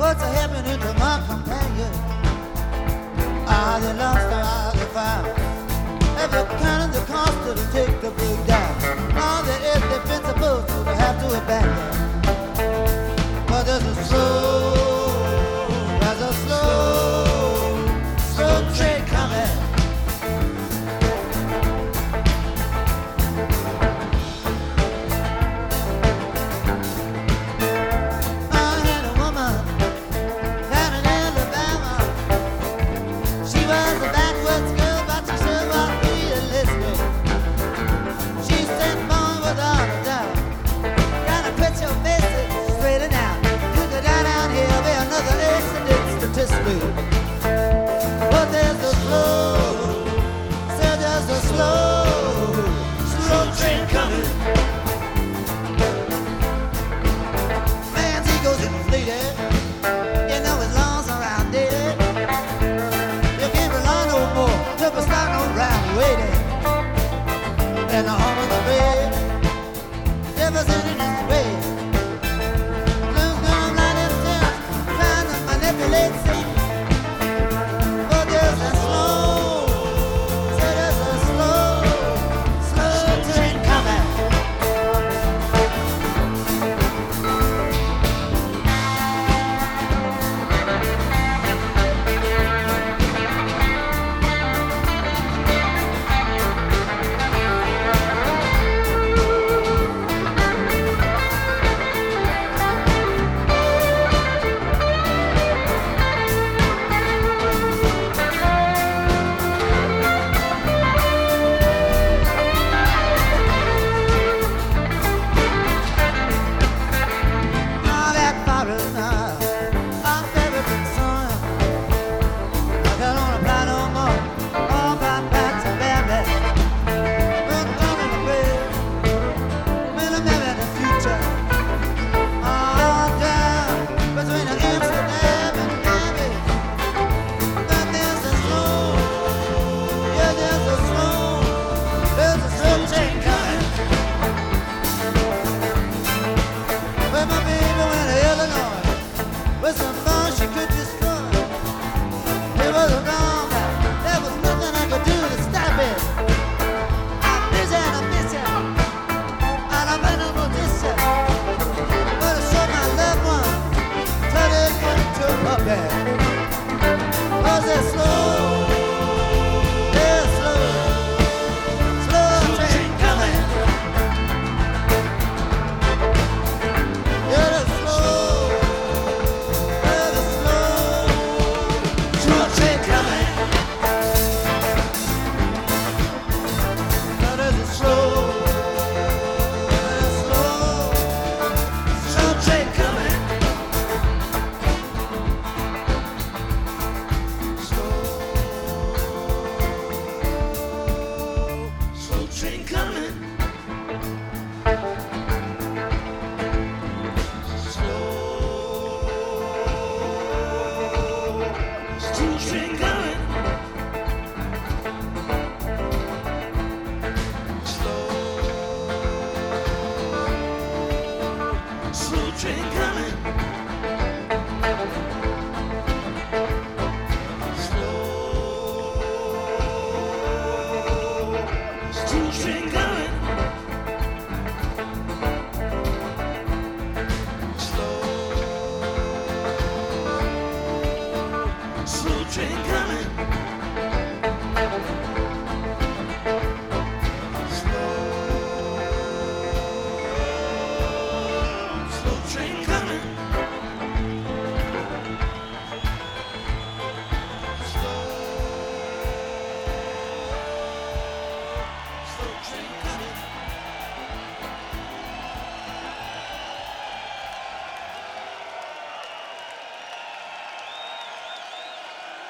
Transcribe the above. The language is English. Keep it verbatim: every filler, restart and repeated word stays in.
What's happening to my companion? Are they lost or are they found? Have you counted the cost to take the big down? All the indefensible to have to abandon. But there's a slow, there's a slow, slow train coming. But there's a slow, so there's a slow, slow train coming. Man's ego's inflated, you know his laws are outdated. You can't rely no more to be starting around waiting. And the home of the bed, never sent in his way. Blues gonna lie themselves, trying to manipulate Satan. String